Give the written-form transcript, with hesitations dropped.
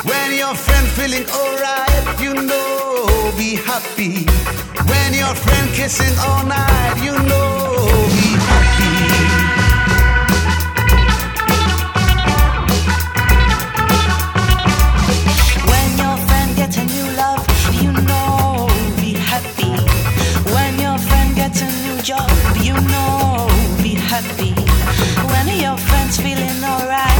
When your friend feeling alright, you know, be happy. When your friend kissing all night, you know, be happy. When your friend gets a new love, you know, be happy. When your friend gets a new job, you know, be happy. When your friend's feeling alright,